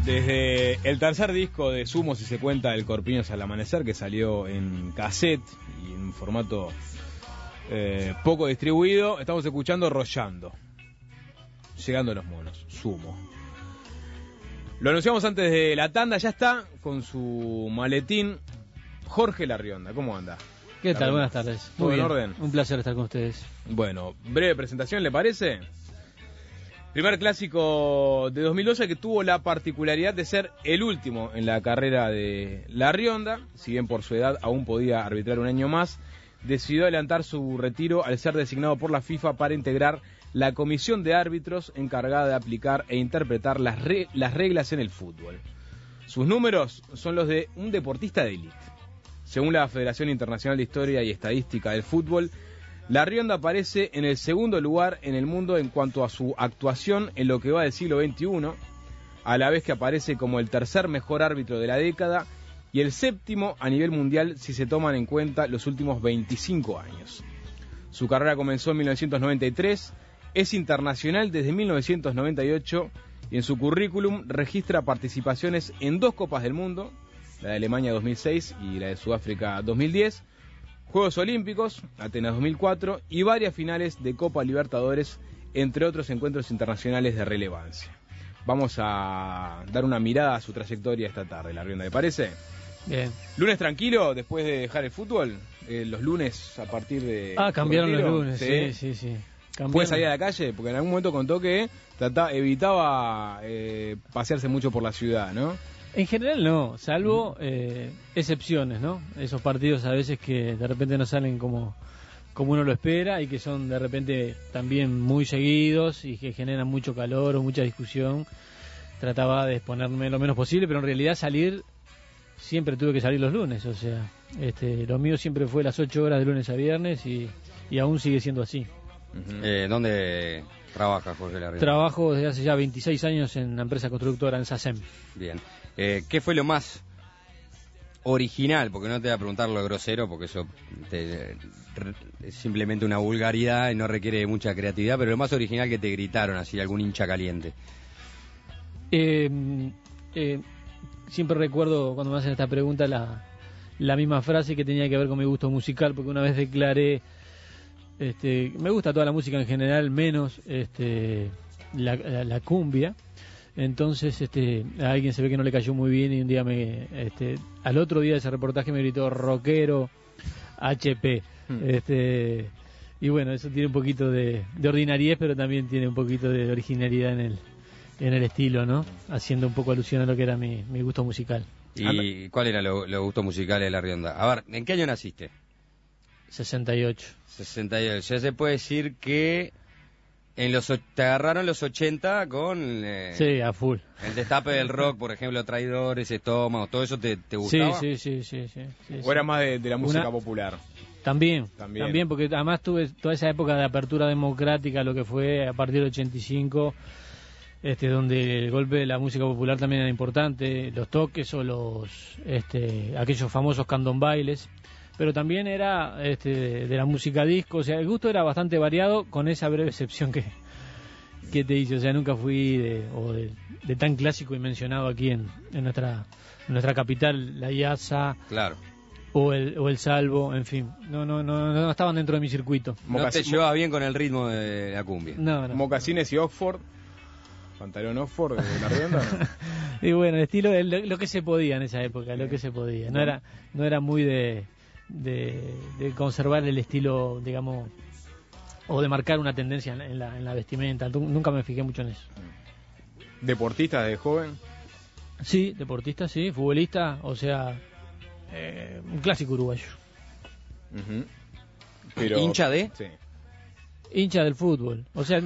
Desde el tercer disco de Sumo, si se cuenta, El Corpiños al Amanecer, que salió en cassette y en un formato poco distribuido, estamos escuchando Rollando. Llegando a los monos, Sumo. Lo anunciamos antes de la tanda, ya está con su maletín Jorge Larrionda. ¿Cómo anda? ¿Qué tal? Buenas tardes. Muy bien. Orden. Un placer estar con ustedes. Bueno, breve presentación, ¿le parece? Primer clásico de 2012 que tuvo la particularidad de ser el último en la carrera de Larrionda. Si bien por su edad aún podía arbitrar un año más, decidió adelantar su retiro al ser designado por la FIFA para integrar la comisión de árbitros encargada de aplicar e interpretar las reglas en el fútbol. Sus números son los de un deportista de élite. Según la Federación Internacional de Historia y Estadística del Fútbol, Larrionda aparece en el segundo lugar en el mundo en cuanto a su actuación en lo que va del siglo XXI, a la vez que aparece como el tercer mejor árbitro de la década y el séptimo a nivel mundial si se toman en cuenta los últimos 25 años. Su carrera comenzó en 1993, es internacional desde 1998 y en su currículum registra participaciones en 2 Copas del Mundo, la de Alemania 2006 y la de Sudáfrica 2010, Juegos Olímpicos, Atenas 2004 y varias finales de Copa Libertadores, entre otros encuentros internacionales de relevancia. Vamos a dar una mirada a su trayectoria esta tarde, Larrionda, ¿le parece? Bien. ¿Lunes tranquilo después de dejar el fútbol? Los lunes a partir de... cambiaron los lunes, sí. ¿Puede salir a la calle? Porque en algún momento contó que evitaba pasearse mucho por la ciudad, ¿no? En general no, salvo excepciones, ¿no? Esos partidos a veces que de repente no salen como uno lo espera y que son de repente también muy seguidos y que generan mucho calor o mucha discusión. Trataba de exponerme lo menos posible, pero en realidad siempre tuve que salir los lunes, o sea, lo mío siempre fue las 8 horas de lunes a viernes y aún sigue siendo así. ¿Dónde trabaja Jorge Larrionda? Trabajo desde hace ya 26 años en la empresa constructora en SACEM. Bien. ¿Qué fue lo más original? Porque no te voy a preguntar lo grosero, porque eso es simplemente una vulgaridad y no requiere mucha creatividad, pero lo más original que te gritaron, así, algún hincha caliente. Siempre recuerdo cuando me hacen esta pregunta la misma frase que tenía que ver con mi gusto musical, porque una vez declaré, me gusta toda la música en general, menos la cumbia. Entonces a alguien se ve que no le cayó muy bien y un día al otro día de ese reportaje me gritó rockero HP. Y bueno, eso tiene un poquito de ordinariez, pero también tiene un poquito de originalidad en el estilo, ¿no? Haciendo un poco alusión a lo que era mi gusto musical. ¿Y cuál era los gustos musicales de Larrionda? A ver, ¿en qué año naciste? 68. 68. Ya se puede decir que te agarraron los 80 con... sí, a full. El destape del rock, por ejemplo, Traidores, Estómago, ¿todo eso te gustaba? Sí. ¿O era más de la música popular? También, porque además tuve toda esa época de apertura democrática, lo que fue a partir del 85, donde el golpe de la música popular también era importante, los toques o aquellos famosos candombailes. Pero también era de la música disco, o sea, el gusto era bastante variado, con esa breve excepción que te hice, o sea, nunca fui de tan clásico y mencionado aquí en nuestra capital, la IASA, claro, o el Salvo, en fin, no estaban dentro de mi circuito. No te llevaba bien con el ritmo de la cumbia. No. Mocasines y Oxford, pantalón Oxford de Larrionda, ¿no? Y bueno, el estilo de lo que se podía en esa época, lo que se podía, no era muy de conservar el estilo, digamos, o de marcar una tendencia en la vestimenta. Nunca me fijé mucho en eso. ¿Deportista de joven? Sí, deportista, sí, futbolista, o sea, un clásico uruguayo. Pero, ¿hincha de? Sí. Hincha del fútbol, o sea,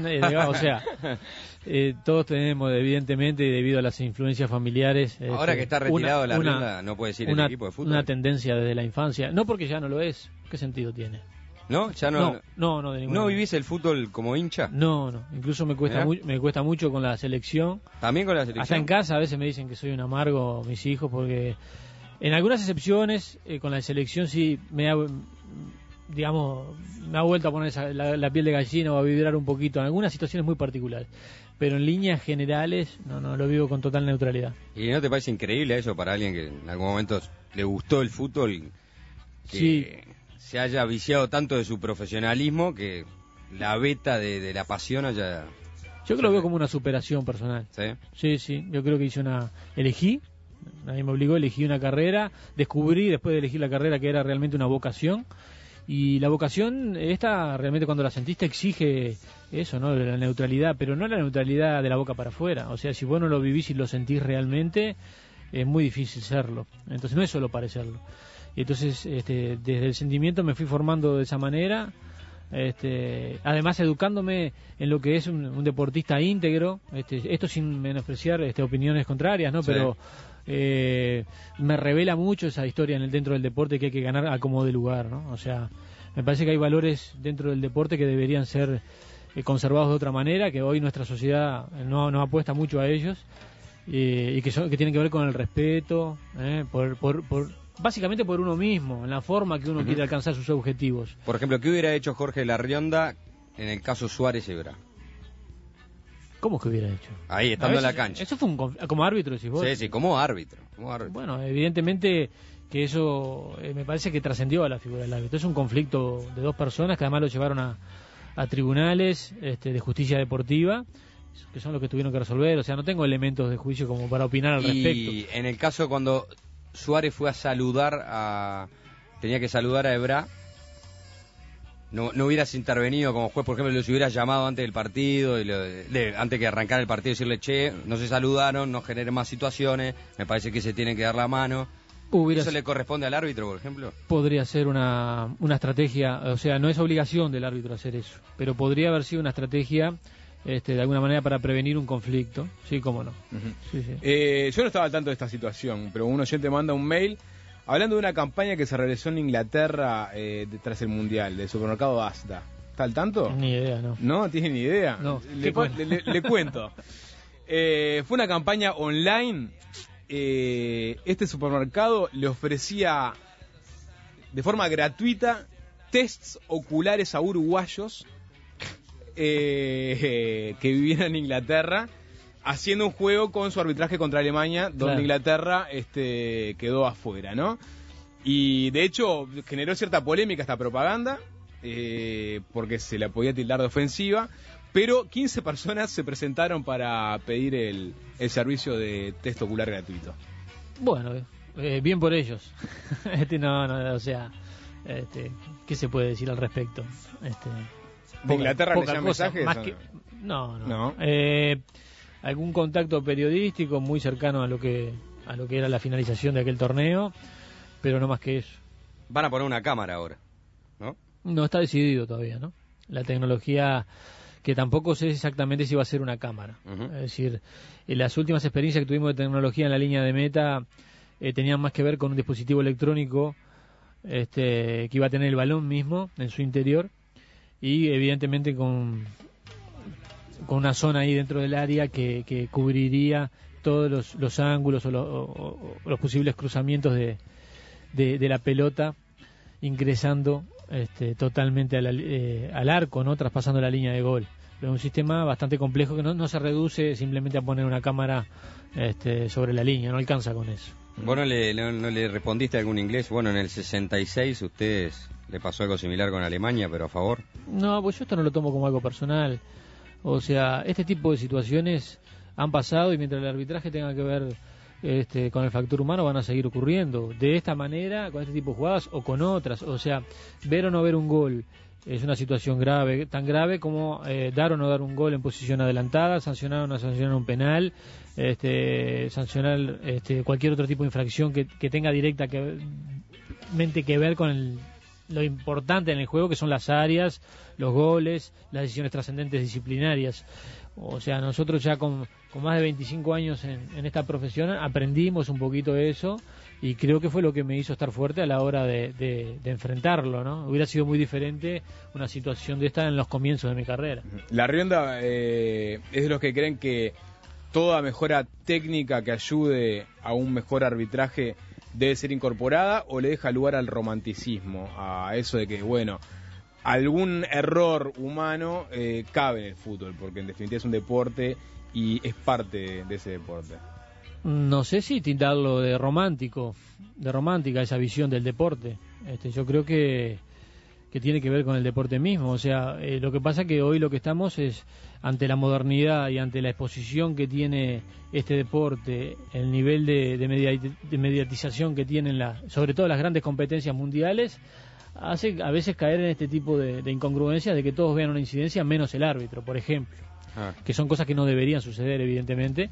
todos tenemos, evidentemente, debido a las influencias familiares. Ahora que está retirado Larrionda, no puede decir el equipo de fútbol. Una tendencia desde la infancia, no porque ya no lo es. ¿Qué sentido tiene? ¿No? ¿Ya no? No, de ninguna ¿No vivís el fútbol como hincha? No, incluso me cuesta mucho con la selección. ¿También con la selección? Hasta en casa a veces me dicen que soy un amargo, mis hijos, porque en algunas excepciones, con la selección sí me ha vuelto a poner la piel de gallina o a vibrar un poquito en algunas situaciones muy particulares. pero en líneas generales no lo vivo con total neutralidad. ¿Y no te parece increíble eso para alguien que en algún momento le gustó el fútbol, que Sí. se haya viciado tanto de su profesionalismo que la beta de la pasión haya... Yo lo veo como una superación personal. ¿Sí? Sí, yo creo que elegí, nadie me obligó, elegí una carrera, descubrí después de elegir la carrera que era realmente una vocación, y la vocación esta realmente cuando la sentiste exige eso, ¿no? La neutralidad, pero no la neutralidad de la boca para afuera, o sea, si vos no lo vivís y lo sentís realmente, es muy difícil serlo, entonces no es solo parecerlo. Y entonces desde el sentimiento me fui formando de esa manera, además educándome en lo que es un deportista íntegro, esto sin menospreciar opiniones contrarias, ¿no? Sí. Pero me revela mucho esa historia dentro del deporte, que hay que ganar a como de lugar, ¿no? O sea, me parece que hay valores dentro del deporte que deberían ser conservados de otra manera, que hoy nuestra sociedad no apuesta mucho a ellos, y que tienen que ver con el respeto, básicamente por uno mismo, en la forma que uno quiere alcanzar sus objetivos. Por ejemplo, ¿qué hubiera hecho Jorge Larrionda en el caso Suárez-Ebra? ¿Cómo que hubiera hecho? Ahí, estando en la cancha. Eso fue como árbitro, decís vos. Sí, como árbitro. Bueno, evidentemente que eso me parece que trascendió a la figura del árbitro. Es un conflicto de dos personas que además lo llevaron a tribunales de justicia deportiva, que son los que tuvieron que resolver. O sea, no tengo elementos de juicio como para opinar al respecto. Y en el caso cuando Suárez fue tenía que saludar a Ebra, no hubieras intervenido como juez, por ejemplo, los hubieras llamado antes del partido, antes que arrancar el partido, decirle, che, no se saludaron, no generen más situaciones, me parece que se tienen que dar la mano. ¿Eso le corresponde al árbitro, por ejemplo? Podría ser una estrategia, o sea, no es obligación del árbitro hacer eso, pero podría haber sido una estrategia de alguna manera para prevenir un conflicto, sí, cómo no. Sí. Yo no estaba al tanto de esta situación, pero un oyente manda un mail hablando de una campaña que se realizó en Inglaterra tras el Mundial, del supermercado Asda. ¿Está al tanto? Ni idea, no. ¿No? ¿Tienes ni idea? No. Le cuento. Fue una campaña online. Este supermercado le ofrecía de forma gratuita tests oculares a uruguayos que vivían en Inglaterra, haciendo un juego con su arbitraje contra Alemania, donde Claro. Inglaterra quedó afuera, ¿no? Y de hecho generó cierta polémica esta propaganda, porque se la podía tildar de ofensiva, pero 15 personas se presentaron para pedir el servicio de test ocular gratuito. Bueno, bien por ellos. O sea, ¿qué se puede decir al respecto? ¿De Inglaterra le llegan cosa, mensajes? más ¿O que, no? no. Algún contacto periodístico muy cercano a lo que era la finalización de aquel torneo, pero no más que eso. Van a poner una cámara ahora, ¿no? No está decidido todavía, ¿no? La tecnología, que tampoco sé exactamente si va a ser una cámara. Es decir, las últimas experiencias que tuvimos de tecnología en la línea de meta tenían más que ver con un dispositivo electrónico que iba a tener el balón mismo en su interior, y evidentemente con una zona ahí dentro del área que cubriría todos los ángulos o los posibles cruzamientos de la pelota ingresando totalmente al arco, ¿no? Traspasando la línea de gol. Pero es un sistema bastante complejo que no se reduce simplemente a poner una cámara sobre la línea, no alcanza con eso. ¿Vos no le respondiste a algún inglés? Bueno, en el 66 ustedes le pasó algo similar con Alemania, pero a favor. No, pues yo esto no lo tomo como algo personal. O sea, este tipo de situaciones han pasado, y mientras el arbitraje tenga que ver con el factor humano, van a seguir ocurriendo. De esta manera, con este tipo de jugadas o con otras. O sea, ver o no ver un gol es una situación grave, tan grave como dar o no dar un gol en posición adelantada, sancionar o no sancionar un penal, sancionar cualquier otro tipo de infracción que tenga directamente que ver con lo importante en el juego, que son las áreas, los goles, las decisiones trascendentes disciplinarias. O sea, nosotros ya con más de 25 años en esta profesión aprendimos un poquito eso, y creo que fue lo que me hizo estar fuerte a la hora de enfrentarlo, ¿no? Hubiera sido muy diferente una situación de esta en los comienzos de mi carrera. Larrionda es de los que creen que toda mejora técnica que ayude a un mejor arbitraje debe ser incorporada, o le deja lugar al romanticismo, a eso de que, bueno, algún error humano cabe en el fútbol, porque en definitiva es un deporte y es parte de ese deporte. No sé si tildarlo de romántica esa visión del deporte. Yo creo que tiene que ver con el deporte mismo. O sea, lo que pasa es que hoy lo que estamos es ante la modernidad y ante la exposición que tiene este deporte, el nivel de mediatización que tienen sobre todo las grandes competencias mundiales, hace a veces caer en este tipo de incongruencias de que todos vean una incidencia menos el árbitro, por ejemplo, que son cosas que no deberían suceder, evidentemente,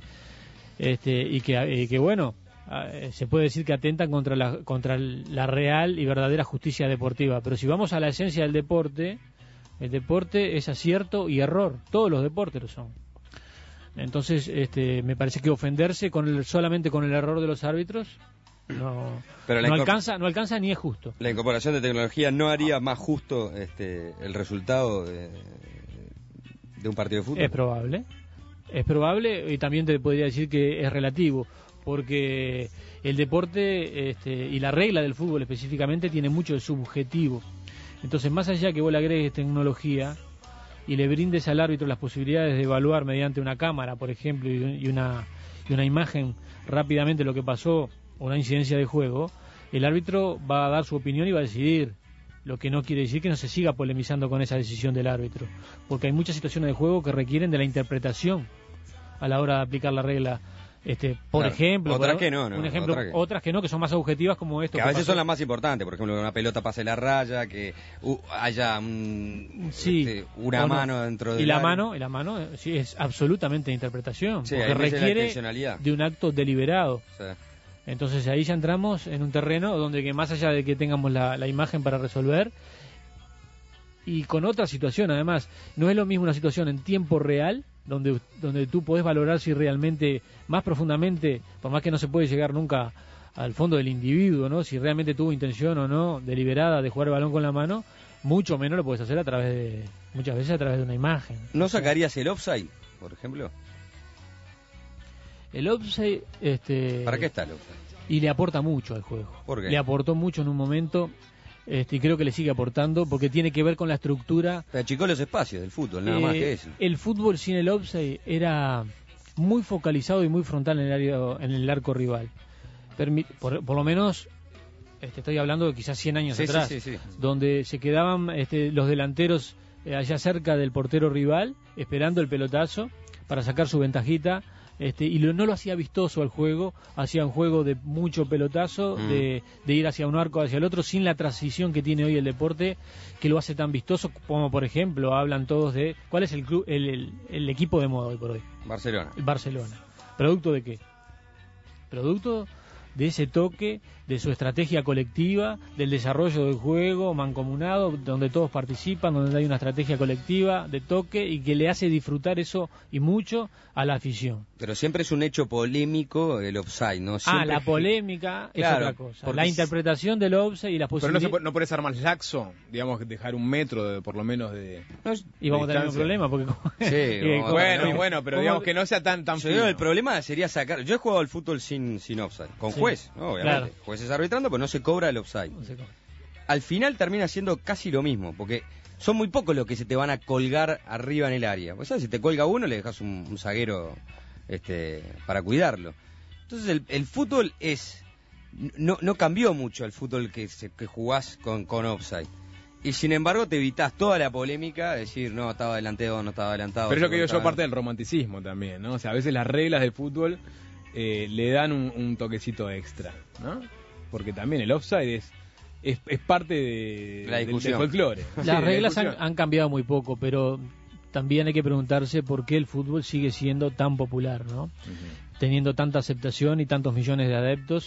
y que bueno, se puede decir que atentan contra la real y verdadera justicia deportiva. Pero si vamos a la esencia del deporte, el deporte es acierto y error, todos los deportes lo son. Entonces me parece que ofenderse solamente con el error de los árbitros no alcanza ni es justo. La incorporación de tecnología no haría más justo el resultado de un partido de fútbol. Es probable, y también te podría decir que es relativo, porque el deporte y la regla del fútbol específicamente tiene mucho de subjetivo. Entonces, más allá que vos le agregues tecnología y le brindes al árbitro las posibilidades de evaluar mediante una cámara, por ejemplo, y una imagen rápidamente lo que pasó, una incidencia de juego, el árbitro va a dar su opinión y va a decidir. Lo que no quiere decir que no se siga polemizando con esa decisión del árbitro, porque hay muchas situaciones de juego que requieren de la interpretación a la hora de aplicar la regla. Por ejemplo, otras que no, un ejemplo, otras que no, que son más objetivas, como esto. Que a veces son las más importantes, por ejemplo, que una pelota pase la raya, que haya una mano dentro de y la mano sí es absolutamente de interpretación, sí, porque requiere de un acto deliberado. Sí. Entonces ahí ya entramos en un terreno donde que más allá de que tengamos la imagen para resolver, y con otra situación además, no es lo mismo una situación en tiempo real, donde tú podés valorar si realmente, más profundamente, por más que no se puede llegar nunca al fondo del individuo, ¿no? Si realmente tuvo intención o no deliberada de jugar el balón con la mano, mucho menos lo puedes hacer muchas veces a través de una imagen. ¿No sacarías el offside, por ejemplo? El offside, ¿para qué está el offside? Y le aporta mucho al juego. ¿Por qué? Le aportó mucho en un momento, y creo que le sigue aportando, porque tiene que ver con la estructura. Te achicó los espacios del fútbol, nada más que eso. El fútbol sin el offside era muy focalizado y muy frontal en el arco rival. Por lo menos, estoy hablando de quizás 100 años atrás, sí. donde se quedaban los delanteros allá cerca del portero rival, esperando el pelotazo para sacar su ventajita. Y no lo hacía vistoso al juego, hacía un juego de mucho pelotazo, de ir hacia un arco, hacia el otro, sin la transición que tiene hoy el deporte, que lo hace tan vistoso, como por ejemplo hablan todos de ¿cuál es el club, el equipo de moda hoy por hoy? Barcelona. El Barcelona. ¿Producto de qué? Producto de ese toque, de su estrategia colectiva, del desarrollo del juego mancomunado, donde todos participan, donde hay una estrategia colectiva de toque y que le hace disfrutar eso y mucho a la afición. Pero siempre es un hecho polémico el offside, ¿no? Siempre... la polémica es otra cosa. La interpretación del offside y las posibilidades. Pero no puedes ser más laxo, digamos, dejar un metro por lo menos de. Y vamos a tener un problema porque. Bueno, pero digamos que no sea tan fino. El problema sería sacar. Yo he jugado al fútbol sin offside, con juez, ¿no? Obviamente. Claro. Jueces arbitrando, pero no se cobra el offside. Al final termina siendo casi lo mismo, porque son muy pocos los que se te van a colgar arriba en el área. Pues, ¿sabes? Si te colga uno, le dejas un zaguero para cuidarlo. Entonces el fútbol no cambió mucho el fútbol que jugás con offside. Y sin embargo te evitás toda la polémica, decir no estaba adelantado, no estaba adelantado. Pero es lo que digo yo, parte del romanticismo también, ¿no? O sea, a veces las reglas del fútbol le dan un toquecito extra, ¿no? Porque también el offside es parte del folclore. Las reglas han cambiado muy poco, pero también hay que preguntarse por qué el fútbol sigue siendo tan popular, ¿no? Teniendo tanta aceptación y tantos millones de adeptos.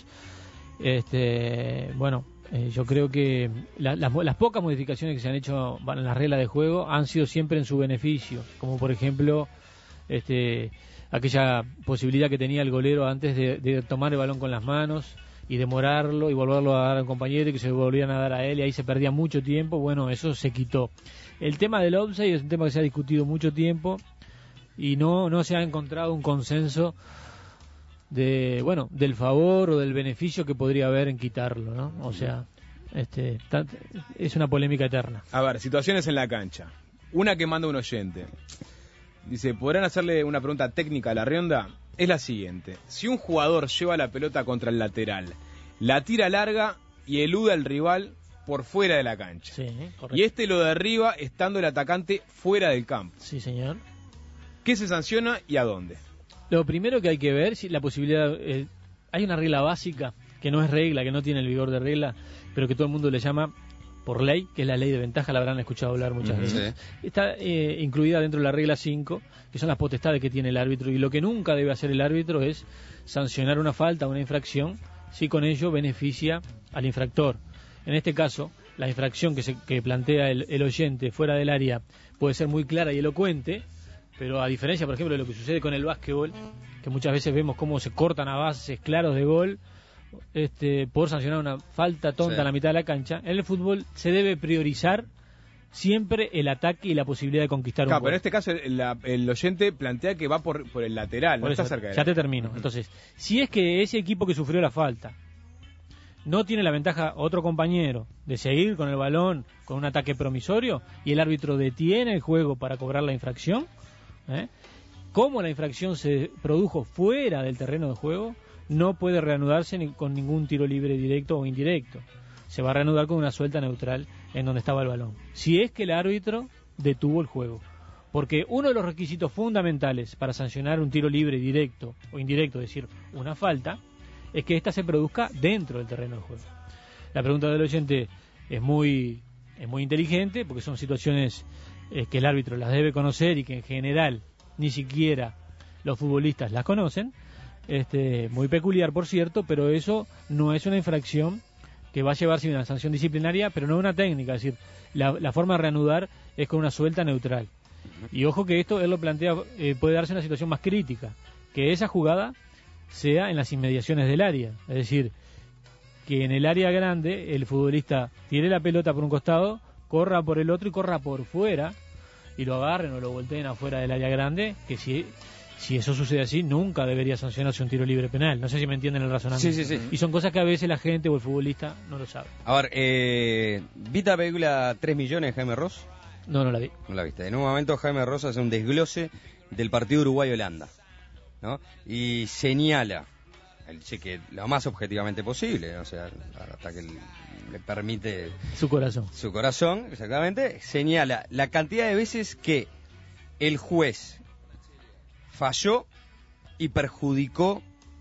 Yo creo que las pocas modificaciones que se han hecho en las reglas de juego han sido siempre en su beneficio, como por ejemplo aquella posibilidad que tenía el golero antes de tomar el balón con las manos y demorarlo y volverlo a dar al compañero y que se volvían a dar a él, y ahí se perdía mucho tiempo. Bueno, eso se quitó. El tema del offside es un tema que se ha discutido mucho tiempo y no se ha encontrado un consenso del favor o del beneficio que podría haber en quitarlo, ¿no? O sea, Es una polémica eterna. A ver, situaciones en la cancha. Una que manda un oyente. Dice, ¿podrán hacerle una pregunta técnica a la Rionda? Es la siguiente. Si un jugador lleva la pelota contra el lateral, la tira larga y eluda al rival por fuera de la cancha. Sí, correcto. Y este lo derriba estando el atacante fuera del campo. Sí, señor. ¿Qué se sanciona y a dónde? Lo primero que hay que ver si la posibilidad... hay una regla básica, que no es regla, que no tiene el vigor de regla, pero que todo el mundo le llama por ley, que es la ley de ventaja, la habrán escuchado hablar muchas veces. Sí. Está incluida dentro de la regla 5, que son las potestades que tiene el árbitro, y lo que nunca debe hacer el árbitro es sancionar una falta, una infracción, si con ello beneficia al infractor. En este caso, la infracción que plantea el oyente fuera del área puede ser muy clara y elocuente, pero a diferencia, por ejemplo, de lo que sucede con el básquetbol, que muchas veces vemos cómo se cortan a bases claros de gol, por sancionar una falta tonta en la mitad de la cancha, en el fútbol se debe priorizar siempre el ataque y la posibilidad de conquistar un gol. Pero en este caso el oyente plantea que va por el lateral, no está cerca de ya te termino. Entonces, si es que ese equipo que sufrió la falta no tiene la ventaja otro compañero de seguir con el balón con un ataque promisorio y el árbitro detiene el juego para cobrar la infracción, como la infracción se produjo fuera del terreno de juego, no puede reanudarse con ningún tiro libre directo o indirecto. Se va a reanudar con una suelta neutral en donde estaba el balón. Si es que el árbitro detuvo el juego. Porque uno de los requisitos fundamentales para sancionar un tiro libre directo o indirecto, es decir, una falta, es que ésta se produzca dentro del terreno de juego. La pregunta del oyente es muy inteligente, porque son situaciones que el árbitro las debe conocer y que en general ni siquiera los futbolistas las conocen. Muy peculiar, por cierto, pero eso no es una infracción que va a llevarse una sanción disciplinaria, pero no una técnica. Es decir, la forma de reanudar es con una suelta neutral. Y ojo que esto, él lo plantea, puede darse una situación más crítica, que esa jugada sea en las inmediaciones del área. Es decir, que en el área grande el futbolista tire la pelota por un costado, corra por el otro y corra por fuera, y lo agarren o lo volteen afuera del área grande, que si eso sucede así, nunca debería sancionarse un tiro libre penal. No sé si me entienden el razonamiento. Sí. Y son cosas que a veces la gente o el futbolista no lo sabe. A ver, ¿viste la película 3 millones de Jaime Ross? No la vi. No la viste. En un momento Jaime Ross hace un desglose del partido Uruguay-Holanda, ¿no? Y señala, él dice que lo más objetivamente posible, o sea, hasta que le permite... Su corazón, exactamente. Señala la cantidad de veces que el juez falló y perjudicó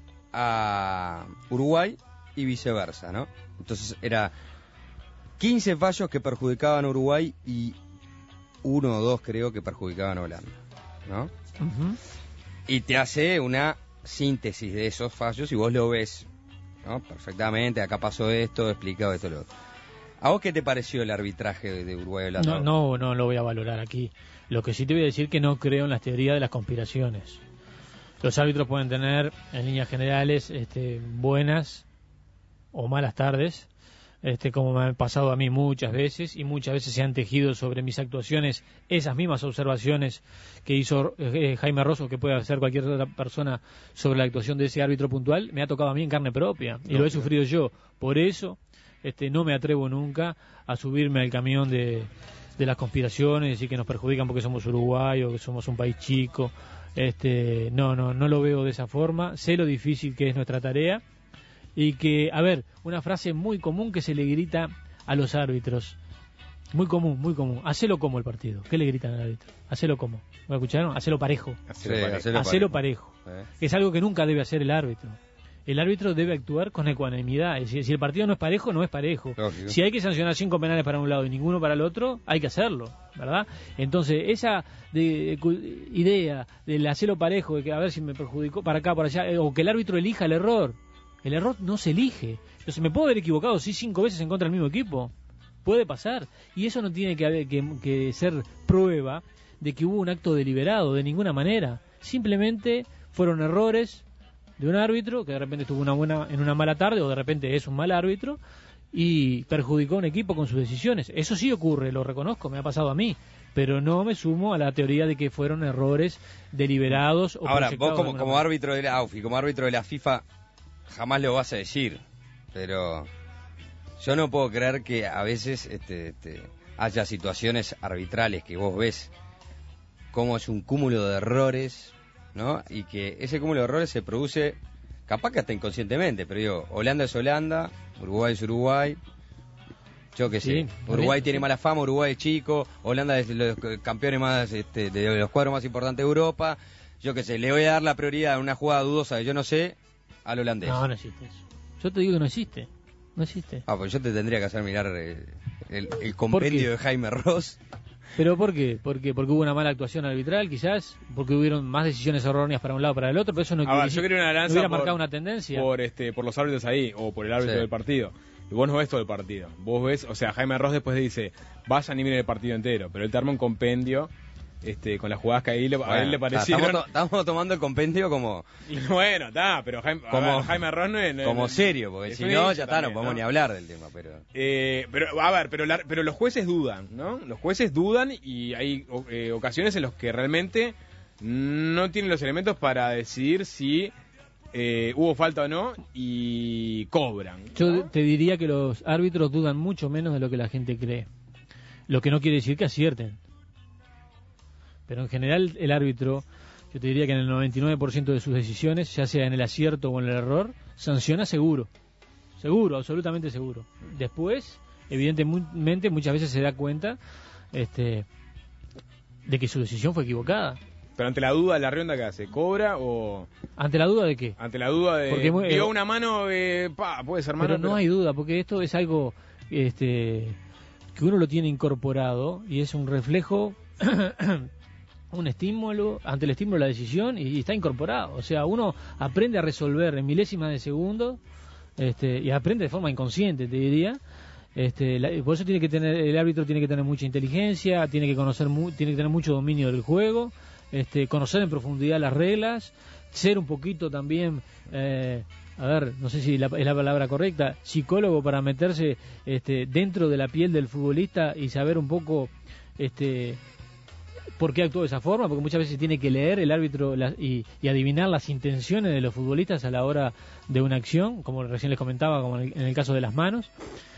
a Uruguay y viceversa, ¿no? Entonces era 15 fallos que perjudicaban a Uruguay y 1 o 2 creo que perjudicaban a Holanda, ¿no? Uh-huh. Y te hace una síntesis de esos fallos y vos lo ves, ¿no? Perfectamente, acá pasó esto, explicado esto, lo otro. ¿A vos qué te pareció el arbitraje de Uruguay y Holanda? No lo voy a valorar aquí. Lo que sí te voy a decir que no creo en las teorías de las conspiraciones. Los árbitros pueden tener, en líneas generales, buenas o malas tardes, como me ha pasado a mí muchas veces, y muchas veces se han tejido sobre mis actuaciones esas mismas observaciones que hizo Jaime Ross o que puede hacer cualquier otra persona sobre la actuación de ese árbitro puntual. Me ha tocado a mí en carne propia y lo he sufrido yo. Por eso no me atrevo nunca a subirme al camión de las conspiraciones y que nos perjudican porque somos Uruguay o que somos un país chico. No lo veo de esa forma. Sé lo difícil que es nuestra tarea y que, a ver, una frase muy común que se le grita a los árbitros, muy común, hacelo como el partido. ¿Qué le gritan al árbitro? Hacelo como, ¿me escucharon? Hacelo parejo. Hacelo parejo. Es algo que nunca debe hacer el árbitro. El árbitro debe actuar con ecuanimidad. Es decir, si el partido no es parejo, no es parejo. Lógico. Si hay que sancionar 5 penales para un lado y ninguno para el otro, hay que hacerlo, ¿verdad? Entonces, esa idea del hacerlo parejo, de que a ver si me perjudicó para acá, para allá, o que el árbitro elija el error no se elige. Entonces, ¿me puedo haber equivocado 5 veces en contra del mismo equipo? Puede pasar. Y eso no tiene que ser prueba de que hubo un acto deliberado, de ninguna manera. Simplemente fueron errores de un árbitro que de repente estuvo en una mala tarde o de repente es un mal árbitro y perjudicó a un equipo con sus decisiones. Eso sí ocurre, lo reconozco, me ha pasado a mí, pero no me sumo a la teoría de que fueron errores deliberados o ahora, vos como árbitro de la AUF y como árbitro de la FIFA jamás lo vas a decir, pero Yo no puedo creer que a veces haya situaciones arbitrales que vos ves como es un cúmulo de errores, ¿no? Y que ese cúmulo de errores se produce, capaz que hasta inconscientemente, pero digo, Holanda es Holanda, Uruguay es Uruguay, yo qué sé, Sí, Uruguay bien, tiene sí. mala fama, Uruguay es chico, Holanda es de los campeones más, de los cuadros más importantes de Europa, yo qué sé, le voy a dar la prioridad en una jugada dudosa, yo no sé, al holandés. No existe eso. Yo te digo que no existe. No existe. Pues yo te tendría que hacer mirar el compendio de Jaime Ross. ¿Pero por qué? Porque hubo una mala actuación arbitral, quizás, porque hubieron más decisiones erróneas para un lado para el otro, pero eso no A ver, yo quería una no lanza hubiera marcado una tendencia. por los árbitros ahí, o por el árbitro Sí. del partido. Y vos no ves todo el partido. Vos ves, o sea, Jaime Ross después dice, vayan y miren el partido entero, pero él te arma un compendio con las jugadas que ahí a él le parecieron. Estamos tomando el compendio como Y bueno, está, pero Jaime Ross no es... como serio, porque es si un no, hincha ya está, también, no podemos ni hablar del tema, pero... Pero a ver, pero los jueces dudan, ¿no? Los jueces dudan y hay ocasiones en las que realmente no tienen los elementos para decidir si hubo falta o no y cobran, ¿no? Yo te diría que los árbitros dudan mucho menos de lo que la gente cree. Lo que no quiere decir que acierten. Pero en general el árbitro, yo te diría que en el 99% de sus decisiones, ya sea en el acierto o en el error, sanciona seguro. Seguro, absolutamente seguro. Después, evidentemente, muchas veces se da cuenta de que su decisión fue equivocada. Pero ante la duda, ¿la Rionda qué hace? ¿Cobra o...? ¿Ante la duda de qué? Ante la duda de... Porque vio una mano, puede ser mano, Pero no hay duda, porque esto es algo que uno lo tiene incorporado y es un reflejo, un estímulo, ante el estímulo la decisión y está incorporado. O sea, uno aprende a resolver en milésimas de segundo y aprende de forma inconsciente, te diría. Por eso el árbitro tiene que tener mucha inteligencia, tiene que tiene que tener mucho dominio del juego, conocer en profundidad las reglas, ser un poquito también, a ver, no sé si es la palabra correcta, psicólogo para meterse dentro de la piel del futbolista y saber un poco por qué actuó de esa forma, porque muchas veces tiene que leer el árbitro y adivinar las intenciones de los futbolistas a la hora de una acción, como recién les comentaba, como en el caso de las manos.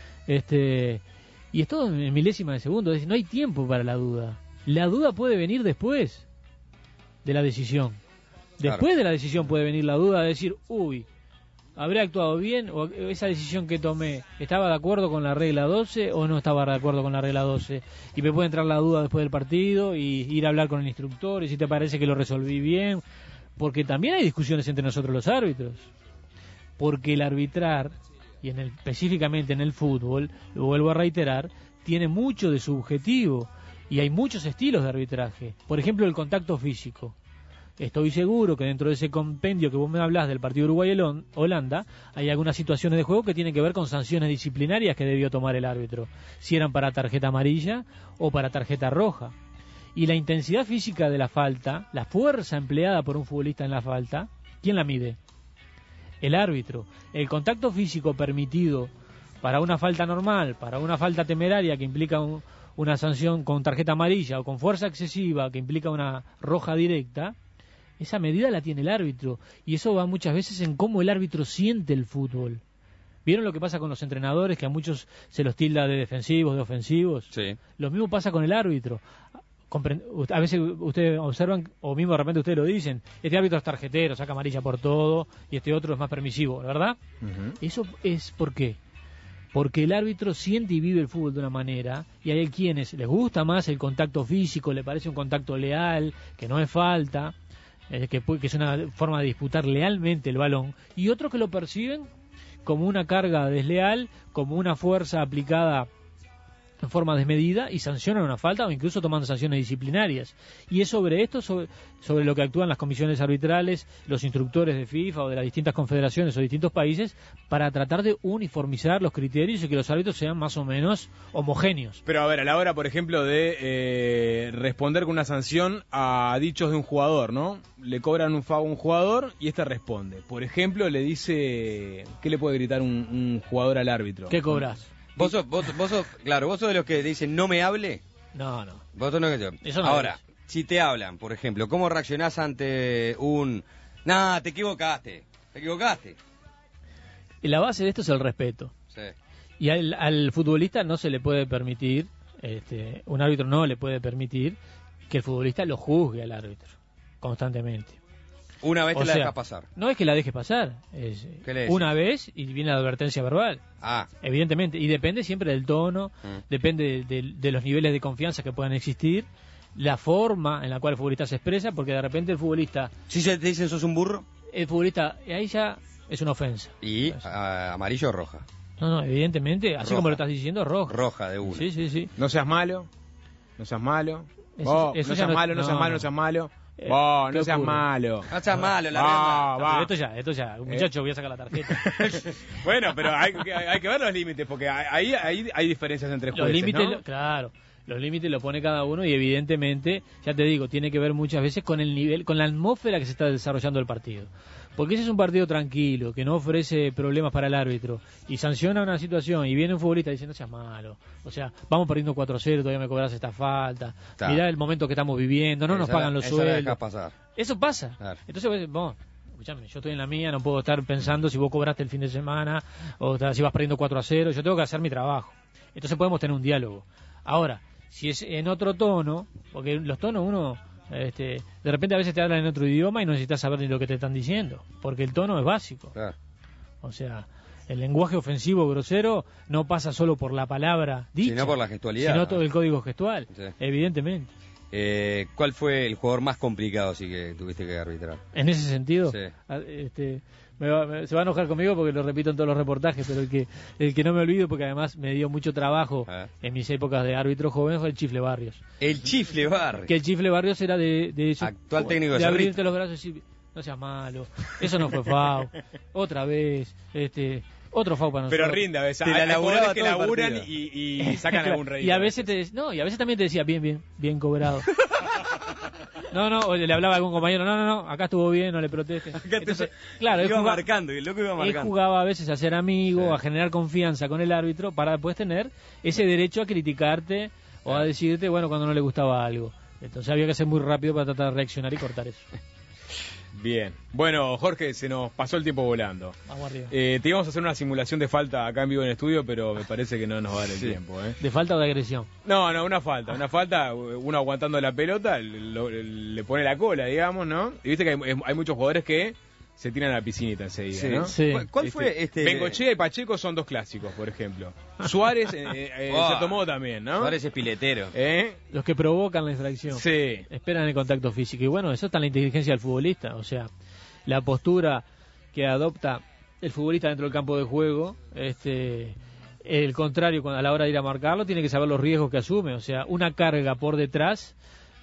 Y es todo en milésimas de segundo, es decir, no hay tiempo para la duda. La duda puede venir después de la decisión. Después de la decisión puede venir la duda de decir, uy, ¿habré actuado bien? ¿O esa decisión que tomé estaba de acuerdo con la regla 12 o no estaba de acuerdo con la regla 12? Y me puede entrar la duda después del partido y ir a hablar con el instructor y si te parece que lo resolví bien. Porque también hay discusiones entre nosotros los árbitros. Porque el arbitrar, y específicamente en el fútbol, lo vuelvo a reiterar, tiene mucho de subjetivo y hay muchos estilos de arbitraje. Por ejemplo, el contacto físico. Estoy seguro que dentro de ese compendio que vos me hablás del partido Uruguay-Holanda hay algunas situaciones de juego que tienen que ver con sanciones disciplinarias que debió tomar el árbitro, si eran para tarjeta amarilla o para tarjeta roja. Y la intensidad física de la falta, la fuerza empleada por un futbolista en la falta, ¿quién la mide? El árbitro. El contacto físico permitido para una falta normal, para una falta temeraria que implica una sanción con tarjeta amarilla o con fuerza excesiva que implica una roja directa, esa medida la tiene el árbitro y eso va muchas veces en cómo el árbitro siente el fútbol. ¿Vieron lo que pasa con los entrenadores, que a muchos se los tilda de defensivos, de ofensivos? Sí. Lo mismo pasa con el árbitro. A veces ustedes observan, o mismo de repente ustedes lo dicen, este árbitro es tarjetero, saca amarilla por todo, y este otro es más permisivo, ¿verdad? Uh-huh. Eso es ¿por qué? Porque el árbitro siente y vive el fútbol de una manera, y hay quienes les gusta más el contacto físico, le parece un contacto leal, que no es falta, que es una forma de disputar lealmente el balón, y otros que lo perciben como una carga desleal, como una fuerza aplicada en forma desmedida y sancionan una falta o incluso toman sanciones disciplinarias. Y es sobre esto, sobre lo que actúan las comisiones arbitrales, los instructores de FIFA o de las distintas confederaciones o distintos países para tratar de uniformizar los criterios y que los árbitros sean más o menos homogéneos. Pero a ver, a la hora, por ejemplo, de responder con una sanción a dichos de un jugador, ¿no? Le cobran un FAO a un jugador y este responde. Por ejemplo, le dice, ¿qué le puede gritar un jugador al árbitro? ¿Qué cobras? Vos sos de los que dicen no me hable. No. Vos sos Eso no Ahora, es. si te hablan, por ejemplo, ¿cómo reaccionás ante te equivocaste? La base de esto es el respeto. Sí. Y al futbolista no se le puede permitir, un árbitro no le puede permitir que el futbolista lo juzgue al árbitro constantemente. Una vez O te la sea, dejas pasar. No es que la deje pasar, es ¿Qué le decís? una vez y viene la advertencia verbal. Ah, Evidentemente, y depende siempre del tono, depende de los niveles de confianza que puedan existir, la forma en la cual el futbolista se expresa, porque de repente el futbolista, si se te dicen sos un burro, ahí ya es una ofensa. y amarillo o roja. No, evidentemente, así Roja. como lo estás diciendo, roja. Roja de una. Sí. No seas malo. No seas malo. Eso No ya seas no- malo, no seas no, malo, no. no seas malo. ¿qué No seas ocurre? malo. No seas malo, la Va, verdad. va. Esto ya, muchacho, voy a sacar la tarjeta. Bueno, pero hay que ver los límites, porque ahí hay diferencias entre Los jueces, límites, ¿no? claro, los límites lo pone cada uno y evidentemente, ya te digo, tiene que ver muchas veces con el nivel, con la atmósfera que se está desarrollando el partido. Porque ese es un partido tranquilo, que no ofrece problemas para el árbitro y sanciona una situación y viene un futbolista diciendo, no seas malo, o sea, vamos perdiendo 4-0, todavía me cobras esta falta, Está. mirá el momento que estamos viviendo, no nos Esa pagan los esa la sueldos. dejás pasar. Eso pasa. Claro. Entonces, vos, escuchame, yo estoy en la mía, no puedo estar pensando si vos cobraste el fin de semana o si vas perdiendo 4-0, yo tengo que hacer mi trabajo. Entonces podemos tener un diálogo. Ahora, si es en otro tono, porque los tonos uno, de repente a veces te hablan en otro idioma y no necesitas saber ni lo que te están diciendo, porque el tono es básico. Claro. O sea, el lenguaje ofensivo grosero no pasa solo por la palabra dicha, Sino por la gestualidad, sino ¿no? todo el código gestual, Sí. evidentemente. ¿Cuál fue el jugador más complicado así que tuviste que arbitrar? En ese sentido, Sí. se va a enojar conmigo porque lo repito en todos los reportajes, pero el que no me olvido, porque además me dio mucho trabajo en mis épocas de árbitro joven, fue el Chifle Barrios. El Chifle Bar. Que el Chifle Barrios era de eso, Actual técnico de de abrirte Cerrito. los brazos y decir, no seas malo, eso no fue FAU, otra vez, otro FAU para nosotros. Pero rinde a veces. Te la Hay laburaba jugadores que todo el laburan partido. y sacan algún rey. Y a veces y a veces también te decía, bien cobrado. No, o le hablaba a algún compañero, no, acá estuvo bien, no le protestes. Entonces, claro, él iba jugaba, marcando, y el loco iba él marcando. jugaba a veces a ser amigo, Sí. a generar confianza con el árbitro para después tener ese derecho a criticarte o a decirte, bueno, cuando no le gustaba algo. Entonces había que ser muy rápido para tratar de reaccionar y cortar eso. Bien. Bueno, Jorge, se nos pasó el tiempo volando. Vamos arriba. Te íbamos a hacer una simulación de falta acá en vivo en el estudio, pero me parece que no nos va a dar el tiempo, ¿eh? ¿De falta o de agresión? No, una falta, uno aguantando la pelota, le pone la cola, digamos, ¿no? Y viste que hay muchos jugadores que se tiran a la piscinita enseguida, Sí. ¿no? Sí. ¿Cuál fue este? Bengochea y Pacheco son dos clásicos, por ejemplo. Suárez, en cierto modo también, ¿no? Suárez es piletero. Los que provocan la infracción. Sí. Esperan el contacto físico. Y bueno, eso está en la inteligencia del futbolista. O sea, la postura que adopta el futbolista dentro del campo de juego, el contrario, a la hora de ir a marcarlo, tiene que saber los riesgos que asume. O sea, una carga por detrás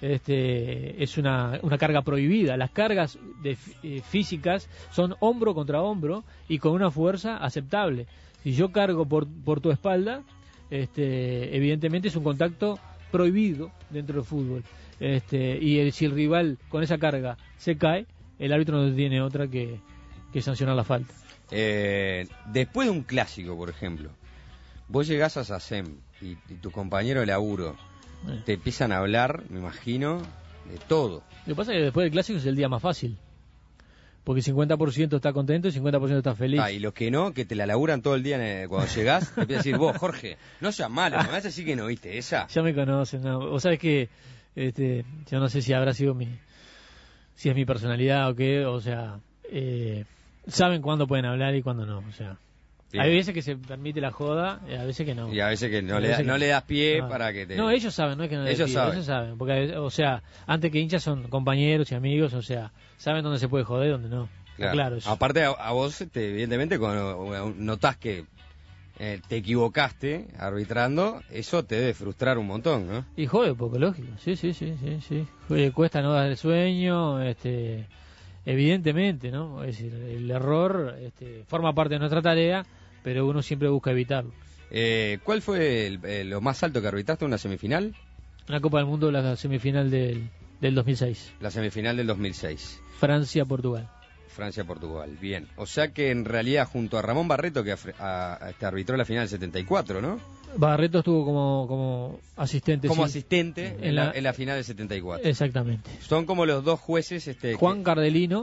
es una carga prohibida. Las cargas físicas son hombro contra hombro y con una fuerza aceptable. Si yo cargo por tu espalda, evidentemente es un contacto prohibido dentro del fútbol. Si el rival con esa carga se cae, el árbitro no tiene otra que sancionar la falta. Después de un clásico, por ejemplo, vos llegás a SACEM y tu compañero de laburo te empiezan a hablar, me imagino, de todo. Lo que pasa es que después del clásico es el día más fácil. Porque 50% está contento y 50% está feliz. Y los que no, que te la laburan todo el día cuando llegás, te empiezan a decir, vos, Jorge, no seas malo, me vas a decir que no viste esa. Ya me conocen, ¿no? Vos sabés que yo no sé si habrá sido si es mi personalidad o qué, o sea, saben cuándo pueden hablar y cuándo no, o sea. Bien. Hay veces que se permite la joda, a veces que no. Y a veces que no, A veces no le das pie no. para que te... No, ellos saben, no es que no les Ellos pidan, saben. ellos saben, porque, o sea, antes que hinchas son compañeros y amigos, o sea, saben dónde se puede joder y dónde no. Claro, eso. Aparte a vos, evidentemente, cuando notás que te equivocaste arbitrando, eso te debe frustrar un montón, ¿no? Y jode poco, lógico, sí. Cuesta no dar el sueño, evidentemente, ¿no? Es decir, el error forma parte de nuestra tarea, pero uno siempre busca evitarlo. ¿Cuál fue lo más alto que arbitraste en una semifinal? La Copa del Mundo, la semifinal del 2006. La semifinal del 2006. Francia-Portugal. Francia-Portugal, bien. O sea que en realidad junto a Ramón Barreto, que arbitró la final del 74, ¿no? Barreto estuvo como asistente. Como sí. asistente En en la- la final del 74. Exactamente. Son como los dos jueces... Juan Cardelino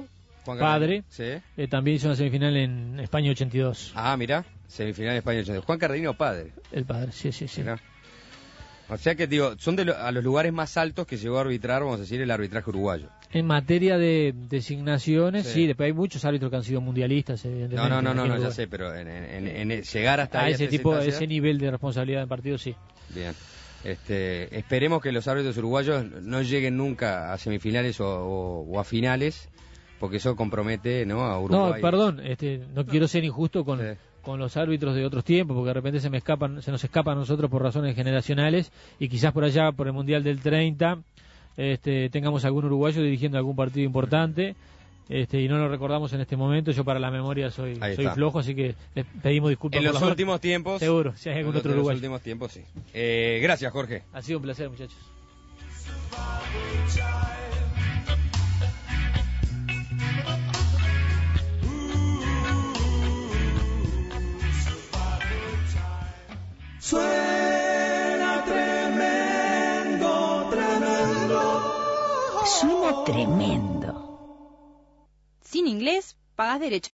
Juan padre, Carreño. Sí. también hizo una semifinal en España 82. Ah, mira, semifinal de España 82. Juan Carreño, padre. El padre, sí. Mirá. O sea que, digo, son a los lugares más altos que llegó a arbitrar, vamos a decir, el arbitraje uruguayo. En materia de designaciones, sí, después hay muchos árbitros que han sido mundialistas, evidentemente. No, ya sé, pero en llegar hasta ahí, ese nivel de responsabilidad en partido, sí. Bien. Esperemos que los árbitros uruguayos no lleguen nunca a semifinales o a finales, porque eso compromete, ¿no?, a Uruguay. No, perdón, no quiero ser injusto con los árbitros de otros tiempos, porque de repente se nos escapa a nosotros por razones generacionales, y quizás por allá, por el Mundial del 30, tengamos algún uruguayo dirigiendo algún partido importante, y no lo recordamos en este momento. Yo para la memoria soy flojo, así que les pedimos disculpas. En los últimos tiempos. Seguro, si hay algún otro uruguayo. En los últimos tiempos, sí. Gracias, Jorge. Ha sido un placer, muchachos. Suena tremendo, tremendo. Suena tremendo. Sin inglés, pagas derecho.